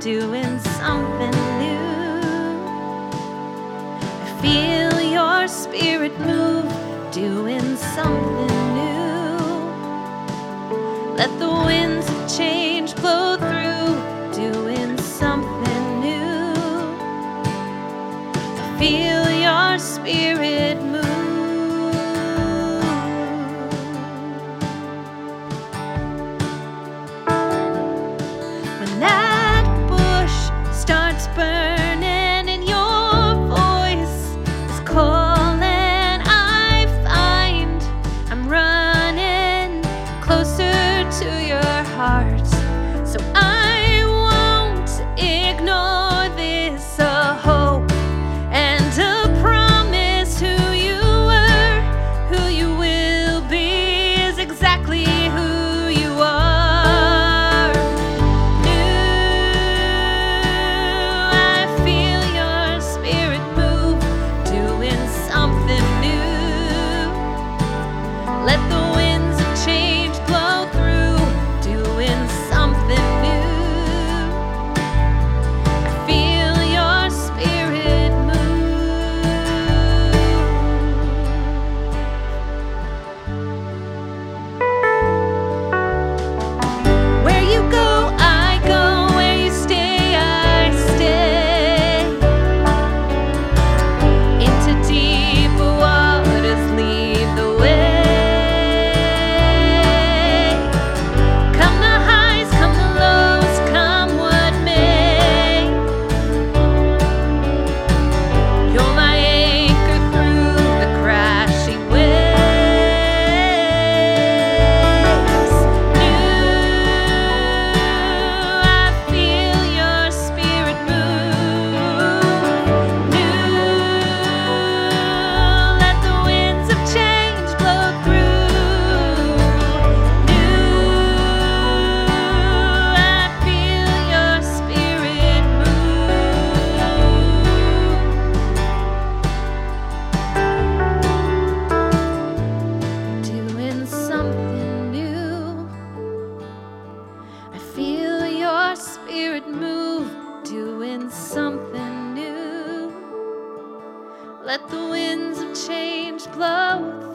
doing something new. I feel your spirit move, doing something new. Let the winds of change blow through, doing something new. I feel your spirit move. When that bush starts burning and your voice is calling, I find I'm running closer to your heart. So I won't ignore this, a hope and a promise. Who you were, who you will be is exactly who you are. New, I feel your spirit move, doing something new. Let the winds of change blow through, doing something new. I feel your spirit move. Where you go, I go. Where you stay, I stay. Into deeper waters, lead the way. Come the highs, come the lows, come what may. You're my anchor through the crashing waves. New, I feel your spirit move. New, let the winds of change blow through. New, I feel your spirit move. Doing something new. I feel your spirit move, doing something new. Let the winds of change blow